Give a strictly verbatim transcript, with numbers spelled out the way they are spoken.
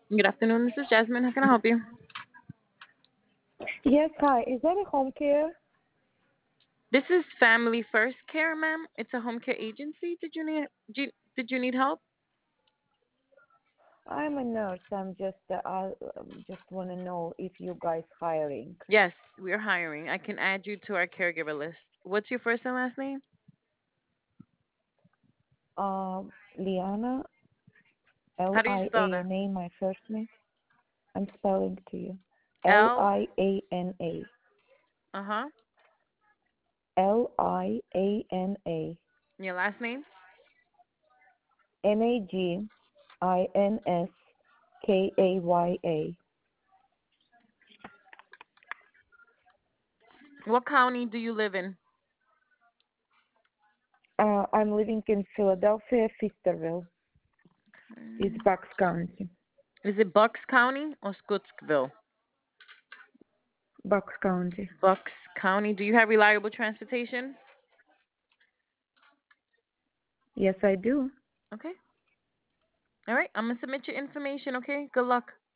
Good afternoon. This is Jasmine. How can I help you? Yes, hi. Is that a home care? This is Family First Care, ma'am. It's a home care agency. Did you need did did you need help? I'm a nurse. I'm just uh, I um, just want to know if you guys hiring. Yes, we're hiring. I can add you to our caregiver list. What's your first and last name? Um, Liana, L How do you I spell A that? N A, my first name. I'm spelling to you. L L. I A N A. Uh huh. L I A N A. Your last name? N A G I N S K A Y A. What county do you live in? Uh, I'm living in Philadelphia, Fisterville. It's Bucks County. Is it Bucks County or Scottsville? Bucks County. Bucks County. Do you have reliable transportation? Yes, I do. Okay. All right. I'm gonna submit your information. Okay. Good luck.